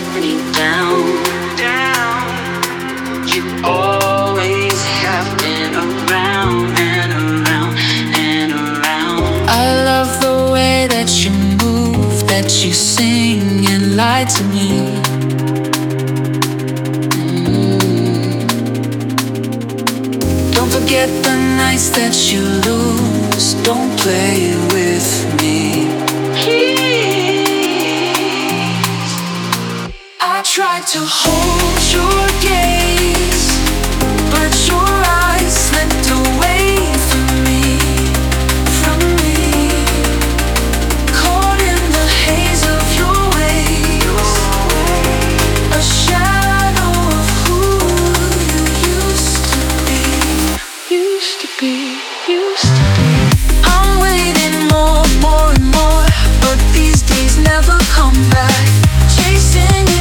let me down. You always have been around and around and around. I love the way that you move, that you sing and lie to me. Don't forget the nights that you lose. Don't play with me, please. I tried to hold your gaze, but your eyes slipped away from me, caught in the haze of your ways, a shadow of who you used to be, used to be, used to be. I'm waiting more and more, but these days never come back, chasing you.